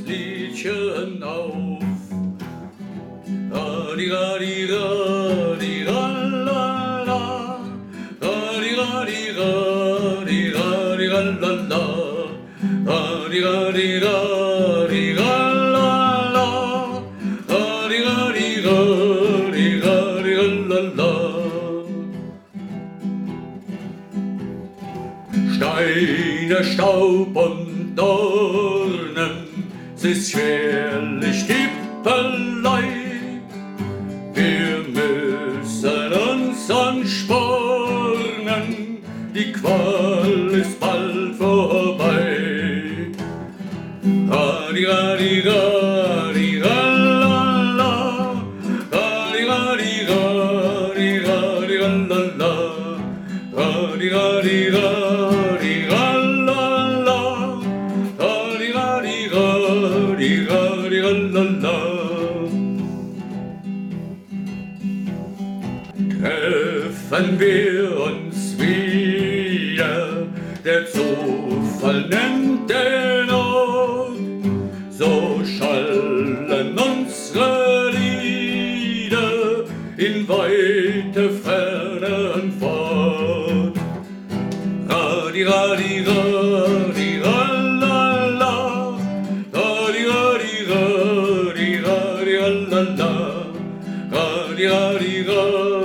Liedchen auf. Radi, radi, radi, ralala, radi, radi, radi, radi, ralala, radi, radi, radi, ralala, radi, radi, radi, radi, ralala. Steine, Staub und Dornen, es ist schwerlich Tippelei. Wir müssen uns anspornen, die Qual ist bald vorbei. Radi, radi, radi, ralala, radi, radi, radi, radi, ralala, radi, radi, radi, ralala, radi, radi, radi, radi, ralala. Treffen wir uns wieder, der Zufall nennt den Ort, so schallen unsere Lieder in weite Fernen fort. Radi, radi, radi, ralala, radi, radi, radi, radi, ralala, radi, radi, radi.